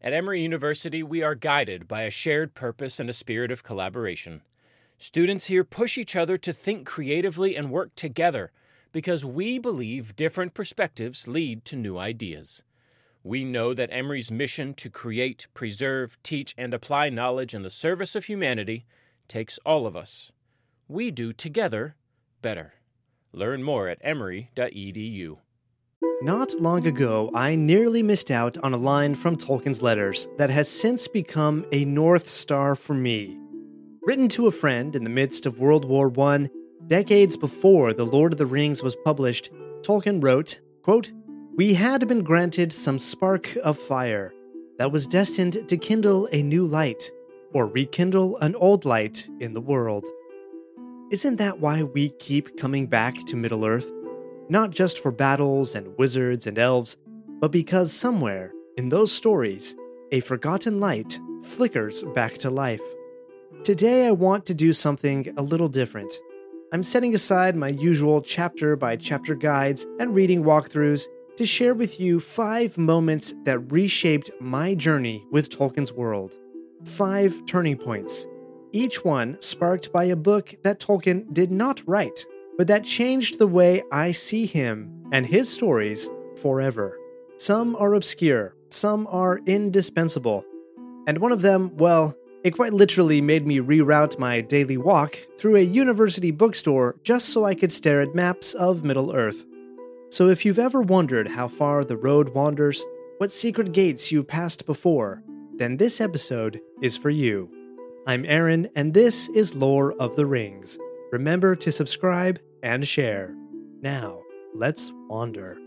At Emory University, we are guided by a shared purpose and a spirit of collaboration. Students here push each other to think creatively and work together because we believe different perspectives lead to new ideas. We know that Emory's mission to create, preserve, teach, and apply knowledge in the service of humanity takes all of us. We do together better. Learn more at emory.edu. Not long ago, I nearly missed out on a line from Tolkien's letters that has since become a North Star for me. Written to a friend in the midst of World War I, decades before The Lord of the Rings was published, Tolkien wrote, quote, "We had been granted some spark of fire that was destined to kindle a new light, or rekindle an old light in the world." Isn't that why we keep coming back to Middle-earth? Not just for battles and wizards and elves, but because somewhere, in those stories, a forgotten light flickers back to life. Today I want to do something a little different. I'm setting aside my usual chapter-by-chapter guides and reading walkthroughs to share with you 5 moments that reshaped my journey with Tolkien's world. 5 turning points, each one sparked by a book that Tolkien did not write, but that changed the way I see him and his stories forever. Some are obscure, some are indispensable, and one of them, well, it quite literally made me reroute my daily walk through a university bookstore just so I could stare at maps of Middle-earth. So if you've ever wondered how far the road wanders, what secret gates you've passed before, then this episode is for you. I'm Aaron, and this is Lore of the Rings. Remember to subscribe and share. Now, let's wander.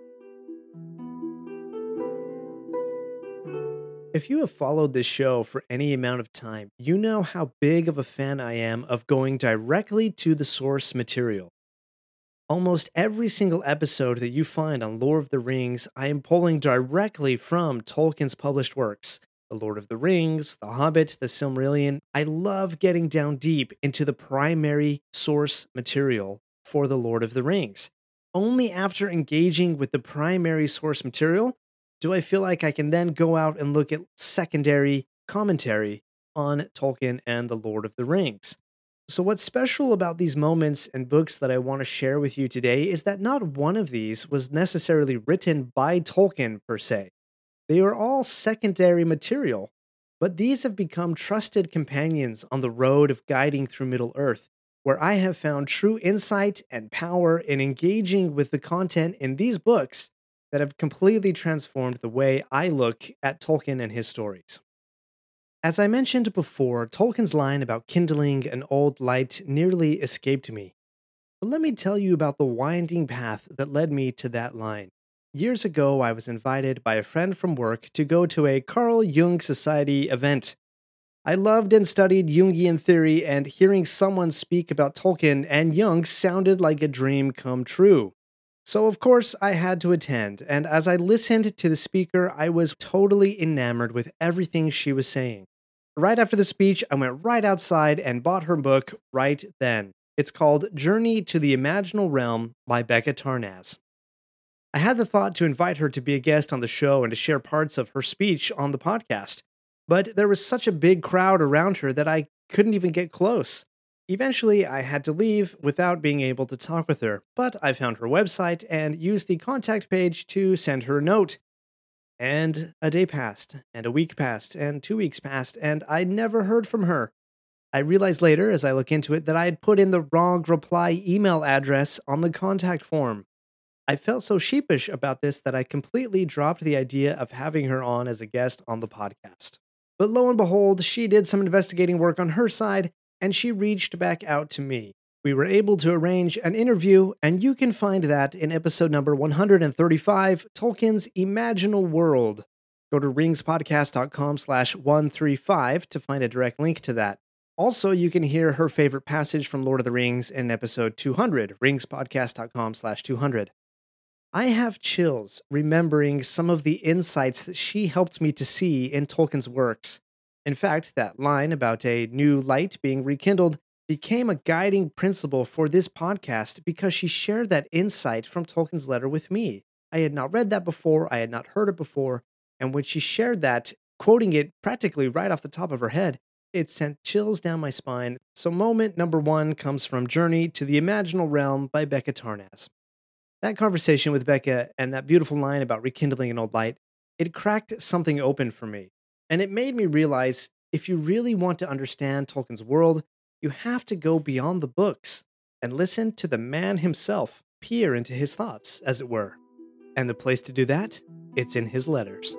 If you have followed this show for any amount of time, you know how big of a fan I am of going directly to the source material. Almost every single episode that you find on Lore of the Rings, I am pulling directly from Tolkien's published works. The Lord of the Rings, The Hobbit, The Silmarillion. I love getting down deep into the primary source material for The Lord of the Rings. Only after engaging with the primary source material do I feel like I can then go out and look at secondary commentary on Tolkien and The Lord of the Rings. So what's special about these moments and books that I want to share with you today is that not one of these was necessarily written by Tolkien per se. They are all secondary material, but these have become trusted companions on the road of guiding through Middle-earth, where I have found true insight and power in engaging with the content in these books that have completely transformed the way I look at Tolkien and his stories. As I mentioned before, Tolkien's line about kindling an old light nearly escaped me. But let me tell you about the winding path that led me to that line. Years ago, I was invited by a friend from work to go to a Carl Jung Society event. I loved and studied Jungian theory, and hearing someone speak about Tolkien and Jung sounded like a dream come true. So of course, I had to attend, and as I listened to the speaker, I was totally enamored with everything she was saying. Right after the speech, I went right outside and bought her book right then. It's called Journey to the Imaginal Realm by Becca Tarnaz. I had the thought to invite her to be a guest on the show and to share parts of her speech on the podcast, but there was such a big crowd around her that I couldn't even get close. Eventually, I had to leave without being able to talk with her, but I found her website and used the contact page to send her a note. And a day passed, and a week passed, and 2 weeks passed, and I never heard from her. I realized later, as I look into it, that I had put in the wrong reply email address on the contact form. I felt so sheepish about this that I completely dropped the idea of having her on as a guest on the podcast. But lo and behold, she did some investigating work on her side, and she reached back out to me. We were able to arrange an interview, and you can find that in episode number 135, Tolkien's Imaginal World. Go to ringspodcast.com/135 to find a direct link to that. Also, you can hear her favorite passage from Lord of the Rings in episode 200, ringspodcast.com/200. I have chills remembering some of the insights that she helped me to see in Tolkien's works. In fact, that line about a new light being rekindled became a guiding principle for this podcast because she shared that insight from Tolkien's letter with me. I had not read that before, I had not heard it before, and when she shared that quoting it practically right off the top of her head, it sent chills down my spine. So moment number one comes from Journey to the Imaginal Realm by Becca Tarnas. That conversation with Becca and that beautiful line about rekindling an old light, it cracked something open for me. And it made me realize if you really want to understand Tolkien's world, you have to go beyond the books and listen to the man himself, peer into his thoughts, as it were. And the place to do that? It's in his letters.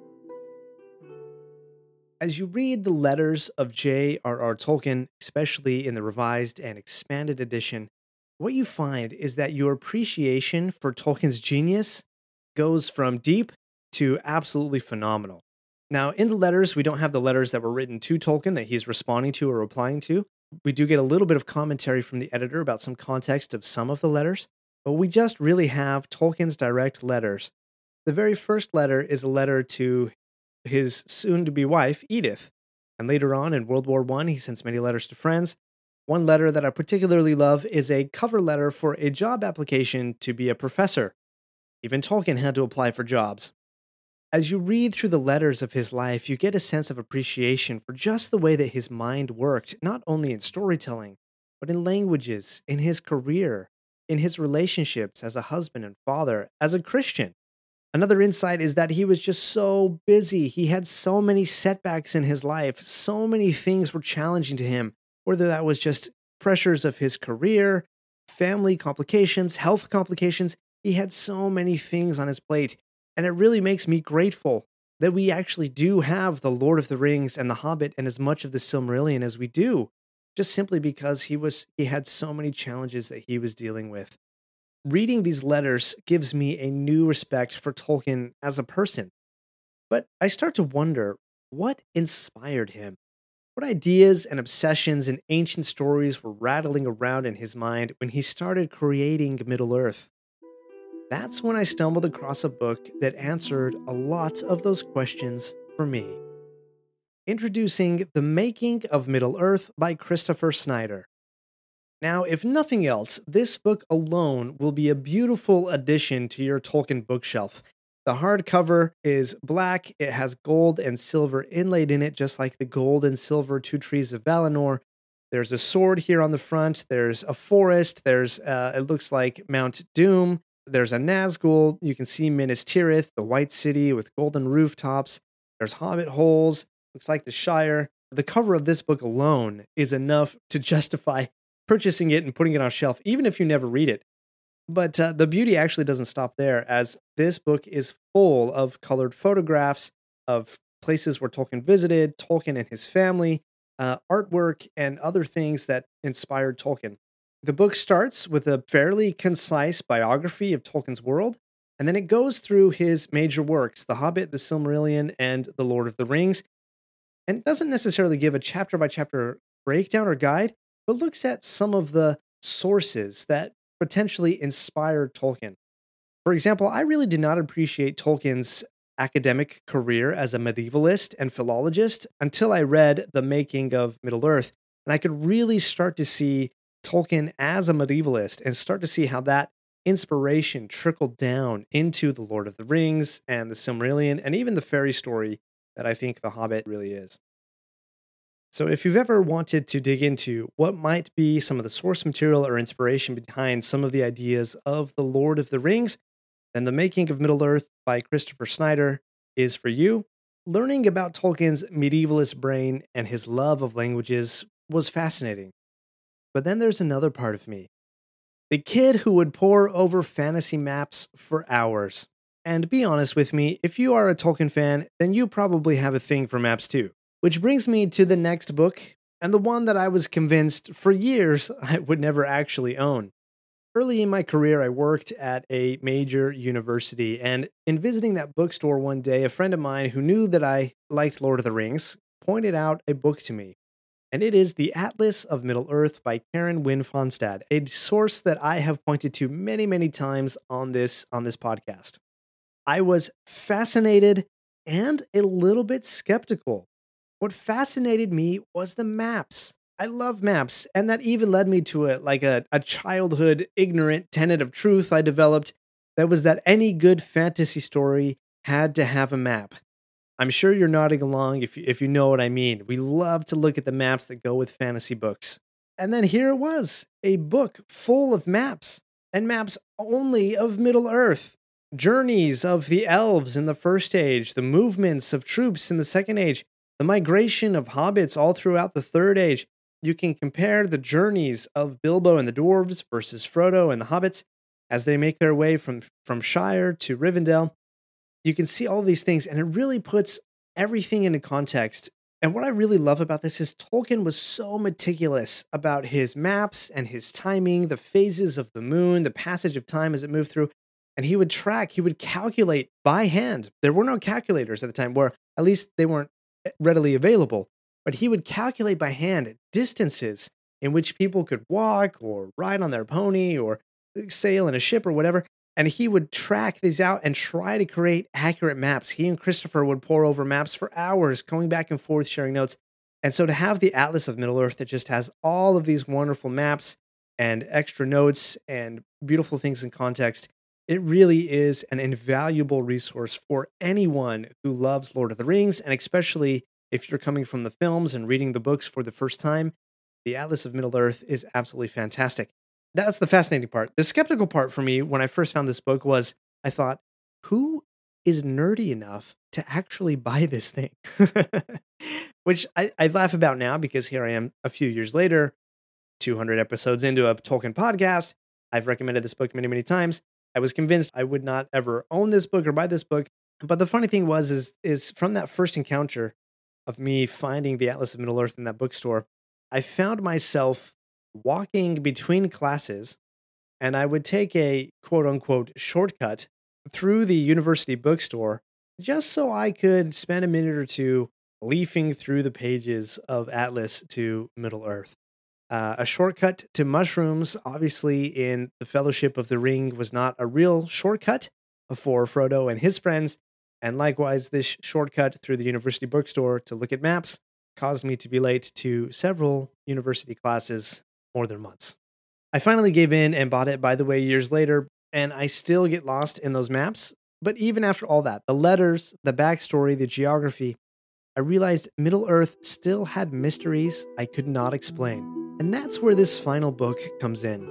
As you read the letters of J.R.R. Tolkien, especially in the revised and expanded edition, what you find is that your appreciation for Tolkien's genius goes from deep to absolutely phenomenal. Now, in the letters, we don't have the letters that were written to Tolkien that he's responding to or replying to. We do get a little bit of commentary from the editor about some context of some of the letters, but we just really have Tolkien's direct letters. The very first letter is a letter to his soon-to-be wife, Edith. And later on in World War I, he sends many letters to friends. One letter that I particularly love is a cover letter for a job application to be a professor. Even Tolkien had to apply for jobs. As you read through the letters of his life, you get a sense of appreciation for just the way that his mind worked, not only in storytelling, but in languages, in his career, in his relationships as a husband and father, as a Christian. Another insight is that he was just so busy. He had so many setbacks in his life. So many things were challenging to him, whether that was just pressures of his career, family complications, health complications. He had so many things on his plate. And it really makes me grateful that we actually do have The Lord of the Rings and The Hobbit and as much of the Silmarillion as we do, just simply because he had so many challenges that he was dealing with. Reading these letters gives me a new respect for Tolkien as a person. But I start to wonder, what inspired him? What ideas and obsessions and ancient stories were rattling around in his mind when he started creating Middle-earth? That's when I stumbled across a book that answered a lot of those questions for me. Introducing The Making of Middle-earth by Christopher Snyder. Now, if nothing else, this book alone will be a beautiful addition to your Tolkien bookshelf. The hardcover is black, it has gold and silver inlaid in it, just like the gold and silver two trees of Valinor. There's a sword here on the front, there's a forest, there's, it looks like Mount Doom, there's a Nazgul, you can see Minas Tirith, the White City with golden rooftops, there's hobbit holes, looks like the Shire. The cover of this book alone is enough to justify purchasing it and putting it on a shelf, even if you never read it. But the beauty actually doesn't stop there, as this book is full of colored photographs of places where Tolkien visited, Tolkien and his family, artwork, and other things that inspired Tolkien. The book starts with a fairly concise biography of Tolkien's world, and then it goes through his major works, The Hobbit, The Silmarillion, and The Lord of the Rings. And it doesn't necessarily give a chapter-by-chapter breakdown or guide, but looks at some of the sources that potentially inspired Tolkien. For example, I really did not appreciate Tolkien's academic career as a medievalist and philologist until I read The Making of Middle-earth, and I could really start to see Tolkien as a medievalist and start to see how that inspiration trickled down into The Lord of the Rings and the Silmarillion and even the fairy story that I think The Hobbit really is. So if you've ever wanted to dig into what might be some of the source material or inspiration behind some of the ideas of The Lord of the Rings, then The Making of Middle-earth by Christopher Snyder is for you. Learning about Tolkien's medievalist brain and his love of languages was fascinating. But then there's another part of me. The kid who would pore over fantasy maps for hours. And be honest with me, if you are a Tolkien fan, then you probably have a thing for maps too. Which brings me to the next book, and the one that I was convinced for years I would never actually own. Early in my career, I worked at a major university, and in visiting that bookstore one day, a friend of mine who knew that I liked Lord of the Rings pointed out a book to me, and it is The Atlas of Middle-earth by Karen Wynne Fonstad, a source that I have pointed to many, many times on this podcast. I was fascinated and a little bit skeptical. What fascinated me was the maps. I love maps, and that even led me to a childhood ignorant tenet of truth I developed that was that any good fantasy story had to have a map. I'm sure you're nodding along if you know what I mean. We love to look at the maps that go with fantasy books. And then here it was, a book full of maps, and maps only of Middle-earth. Journeys of the elves in the First Age, the movements of troops in the Second Age, the migration of hobbits all throughout the Third Age. You can compare the journeys of Bilbo and the dwarves versus Frodo and the hobbits as they make their way from Shire to Rivendell. You can see all these things, and it really puts everything into context. And what I really love about this is Tolkien was so meticulous about his maps and his timing, the phases of the moon, the passage of time as it moved through. And he would calculate by hand. There were no calculators at the time, or at least they weren't readily available. But he would calculate by hand distances in which people could walk or ride on their pony or sail in a ship or whatever. And he would track these out and try to create accurate maps. He and Christopher would pore over maps for hours, going back and forth, sharing notes. And so to have the Atlas of Middle-earth that just has all of these wonderful maps and extra notes and beautiful things in context, it really is an invaluable resource for anyone who loves Lord of the Rings, and especially if you're coming from the films and reading the books for the first time. The Atlas of Middle-earth is absolutely fantastic. That's the fascinating part. The skeptical part for me when I first found this book was, I thought, who is nerdy enough to actually buy this thing? Which I laugh about now because here I am a few years later, 200 episodes into a Tolkien podcast. I've recommended this book many, many times. I was convinced I would not ever own this book or buy this book. But the funny thing is from that first encounter of me finding the Atlas of Middle-earth in that bookstore, I found myself walking between classes, and I would take a quote-unquote shortcut through the university bookstore just so I could spend a minute or two leafing through the pages of Atlas to Middle-earth. A shortcut to mushrooms, obviously, in the Fellowship of the Ring was not a real shortcut for Frodo and his friends, and likewise, this shortcut through the university bookstore to look at maps caused me to be late to several university classes more than once. I finally gave in and bought it, by the way, years later, and I still get lost in those maps. But even after all that, the letters, the backstory, the geography, I realized Middle-earth still had mysteries I could not explain. And that's where this final book comes in.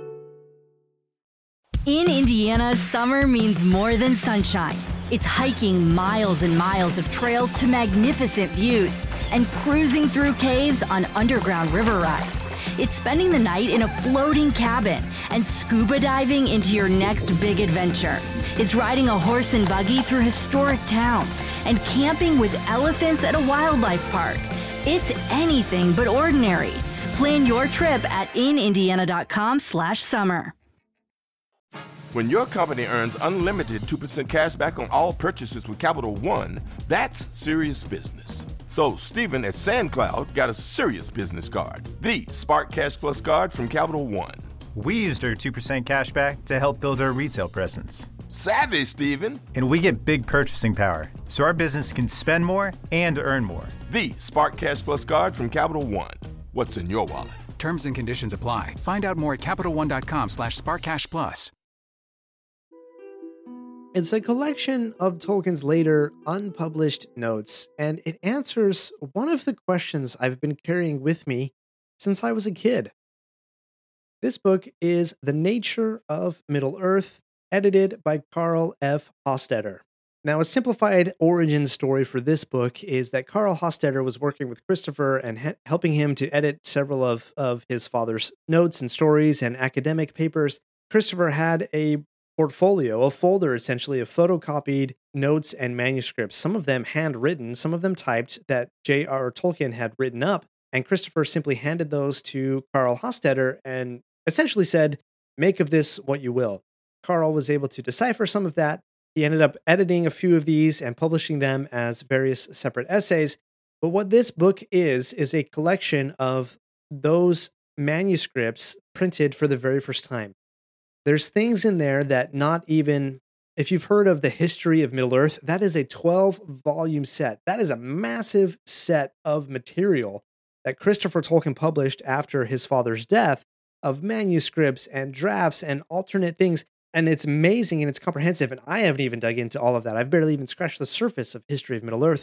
In Indiana, summer means more than sunshine. It's hiking miles and miles of trails to magnificent views and cruising through caves on underground river rides. It's spending the night in a floating cabin and scuba diving into your next big adventure. It's riding a horse and buggy through historic towns and camping with elephants at a wildlife park. It's anything but ordinary. Plan your trip at inindiana.com/summer. When your company earns unlimited 2% cash back on all purchases with Capital One, that's serious business. So Stephen at SandCloud got a serious business card, the Spark Cash Plus card from Capital One. We used our 2% cash back to help build our retail presence. Savvy, Stephen. And we get big purchasing power, so our business can spend more and earn more. The Spark Cash Plus card from Capital One. What's in your wallet? Terms and conditions apply. Find out more at CapitalOne.com/SparkCashPlus. It's a collection of Tolkien's later unpublished notes, and it answers one of the questions I've been carrying with me since I was a kid. This book is The Nature of Middle-earth, edited by Carl F. Hostetter. Now, a simplified origin story for this book is that Carl Hostetter was working with Christopher and helping him to edit several of his father's notes and stories and academic papers. Christopher had a portfolio, a folder essentially of photocopied notes and manuscripts, some of them handwritten, some of them typed that J.R.R. Tolkien had written up, and Christopher simply handed those to Carl Hostetter and essentially said, make of this what you will. Carl was able to decipher some of that. He ended up editing a few of these and publishing them as various separate essays. But what this book is a collection of those manuscripts printed for the very first time. There's things in there that not even, if you've heard of the history of Middle-earth, that is a 12-volume set. That is a massive set of material that Christopher Tolkien published after his father's death of manuscripts and drafts and alternate things. And it's amazing and it's comprehensive. And I haven't even dug into all of that. I've barely even scratched the surface of history of Middle-earth.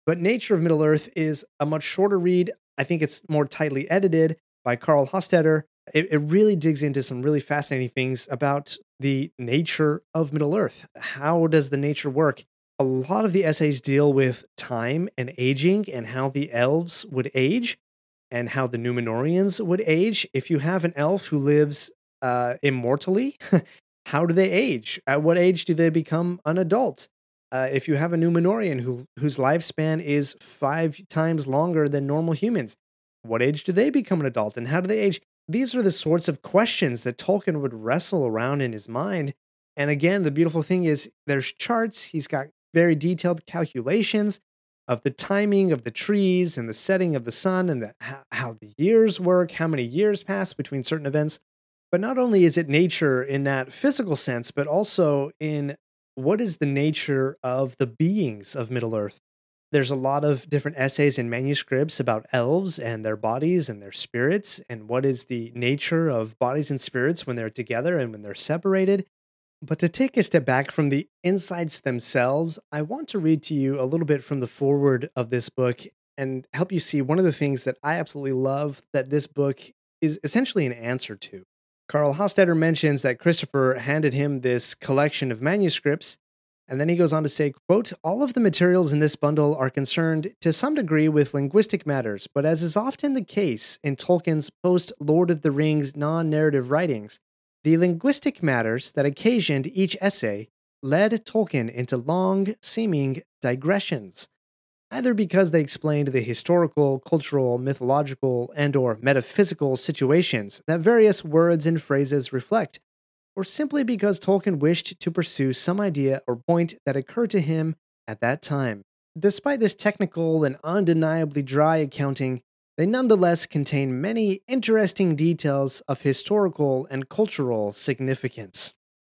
But Nature of Middle-earth is a much shorter read. I think it's more tightly edited by Karl Hostetter. It really digs into some really fascinating things about the nature of Middle-earth. How does the nature work? A lot of the essays deal with time and aging and how the elves would age and how the Númenóreans would age. If you have an elf who lives immortally, how do they age? At what age do they become an adult? If you have a Númenórean whose lifespan is 5 times longer than normal humans, what age do they become an adult and how do they age? These are the sorts of questions that Tolkien would wrestle around in his mind. And again, the beautiful thing is there's charts. He's got very detailed calculations of the timing of the trees and the setting of the sun and how the years work, how many years pass between certain events. But not only is it nature in that physical sense, but also in what is the nature of the beings of Middle-earth. There's a lot of different essays and manuscripts about elves and their bodies and their spirits, and what is the nature of bodies and spirits when they're together and when they're separated. But to take a step back from the insights themselves, I want to read to you a little bit from the foreword of this book and help you see one of the things that I absolutely love that this book is essentially an answer to. Karl Hostetter mentions that Christopher handed him this collection of manuscripts, and then he goes on to say, quote, "All of the materials in this bundle are concerned to some degree with linguistic matters, but as is often the case in Tolkien's post-Lord of the Rings non-narrative writings, the linguistic matters that occasioned each essay led Tolkien into long-seeming digressions, either because they explained the historical, cultural, mythological, and/or metaphysical situations that various words and phrases reflect, or simply because Tolkien wished to pursue some idea or point that occurred to him at that time. Despite this technical and undeniably dry accounting, they nonetheless contain many interesting details of historical and cultural significance."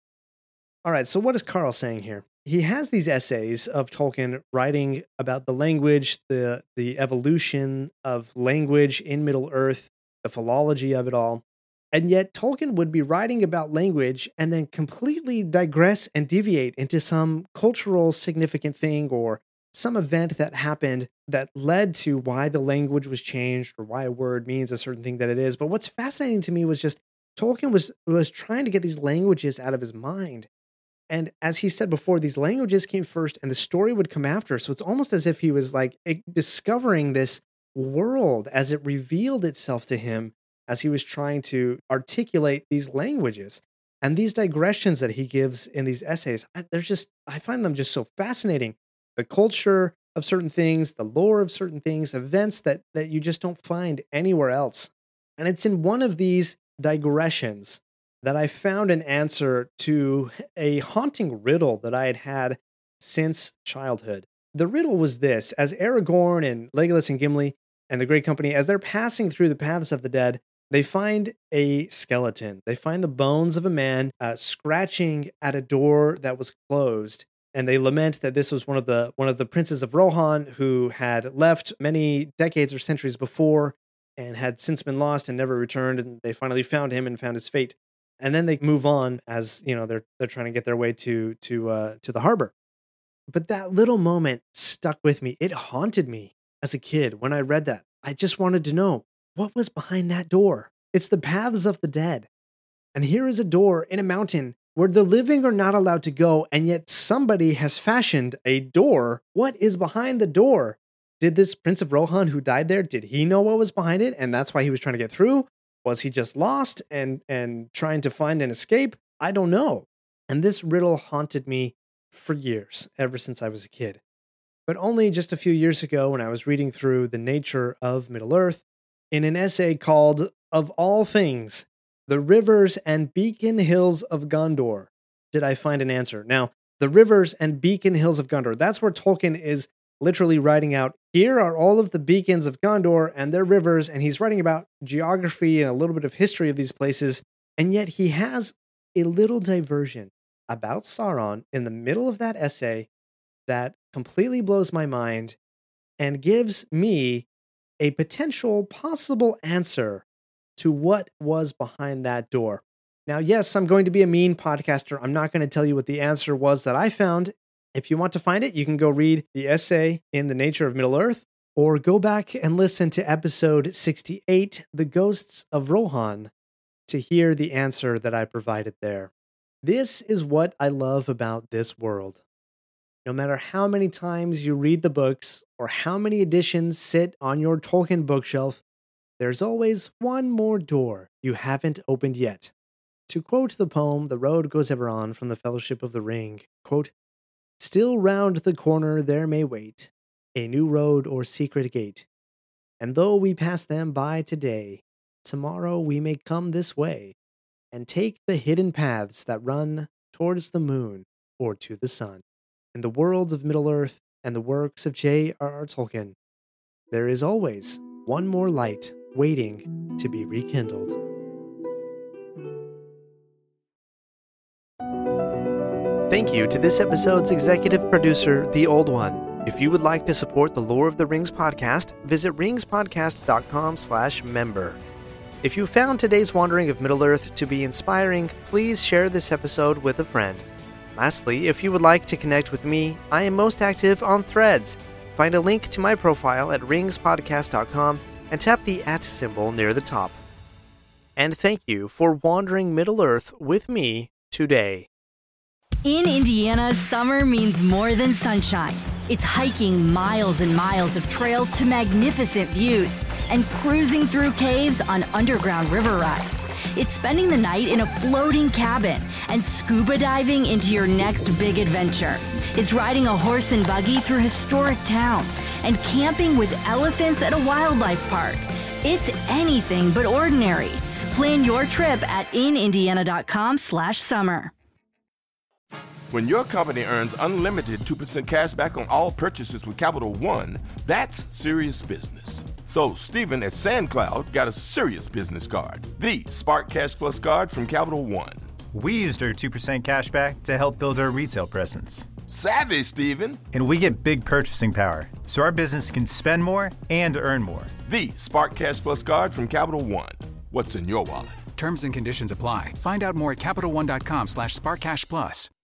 All right, so what is Karl saying here? He has these essays of Tolkien writing about the language, the evolution of language in Middle-earth, the philology of it all. And yet Tolkien would be writing about language and then completely digress and deviate into some cultural significant thing or some event that happened that led to why the language was changed or why a word means a certain thing that it is. But what's fascinating to me was just Tolkien was trying to get these languages out of his mind. And as he said before, these languages came first and the story would come after. So it's almost as if he was like discovering this world as it revealed itself to him as he was trying to articulate these languages. And these digressions that he gives in these essays, I find them just so fascinating. The culture of certain things, the lore of certain things, events that you just don't find anywhere else. And it's in one of these digressions that I found an answer to a haunting riddle that I had had since childhood. The riddle was this: as Aragorn and Legolas and Gimli and the Great Company, as they're passing through the paths of the dead, they find a skeleton. They find the bones of a man scratching at a door that was closed, and they lament that this was one of the princes of Rohan who had left many decades or centuries before and had since been lost and never returned. And they finally found him and found his fate. And then they move on as they're trying to get their way to the harbor. But that little moment stuck with me. It haunted me as a kid when I read that. I just wanted to know, what was behind that door? It's the paths of the dead. And here is a door in a mountain where the living are not allowed to go, and yet somebody has fashioned a door. What is behind the door? Did this Prince of Rohan who died there, did he know what was behind it, and that's why he was trying to get through? Was he just lost and trying to find an escape? I don't know. And this riddle haunted me for years, ever since I was a kid. But only just a few years ago, when I was reading through The Nature of Middle-earth, in an essay called, Of All Things, The Rivers and Beacon Hills of Gondor, did I find an answer. Now, the rivers and beacon hills of Gondor, that's where Tolkien is literally writing out, here are all of the beacons of Gondor and their rivers, and he's writing about geography and a little bit of history of these places, and yet he has a little diversion about Sauron in the middle of that essay that completely blows my mind and gives me a potential possible answer to what was behind that door. Now, yes, I'm going to be a mean podcaster. I'm not going to tell you what the answer was that I found If you want to find it, you can go read the essay in The Nature of Middle-earth, or go back and listen to episode 68, The Ghosts of Rohan, to hear the answer that I provided there. This is what I love about this world. No matter how many times you read the books or how many editions sit on your Tolkien bookshelf, there's always one more door you haven't opened yet. To quote the poem The Road Goes Ever On from the Fellowship of the Ring, quote, "Still round the corner there may wait a new road or secret gate, and though we pass them by today, tomorrow we may come this way and take the hidden paths that run towards the moon or to the sun. In the worlds of Middle-earth and the works of J.R.R. Tolkien, there is always one more light waiting to be rekindled." Thank you to this episode's executive producer, The Old One. If you would like to support the Lore of the Rings podcast, visit ringspodcast.com/member. If you found today's Wandering of Middle-earth to be inspiring, please share this episode with a friend. Lastly, if you would like to connect with me, I am most active on Threads. Find a link to my profile at ringspodcast.com and tap the @ symbol near the top. And thank you for wandering Middle-earth with me today. In Indiana, summer means more than sunshine. It's hiking miles and miles of trails to magnificent views and cruising through caves on underground river rides. It's spending the night in a floating cabin and scuba diving into your next big adventure. It's riding a horse and buggy through historic towns and camping with elephants at a wildlife park. It's anything but ordinary. Plan your trip at inindiana.com/summer. When your company earns unlimited 2% cash back on all purchases with Capital One, that's serious business. So Stephen at SandCloud got a serious business card, the Spark Cash Plus card from Capital One. We used our 2% cash back to help build our retail presence. Savvy, Stephen. And we get big purchasing power, so our business can spend more and earn more. The Spark Cash Plus card from Capital One. What's in your wallet? Terms and conditions apply. Find out more at CapitalOne.com/SparkCashPlus.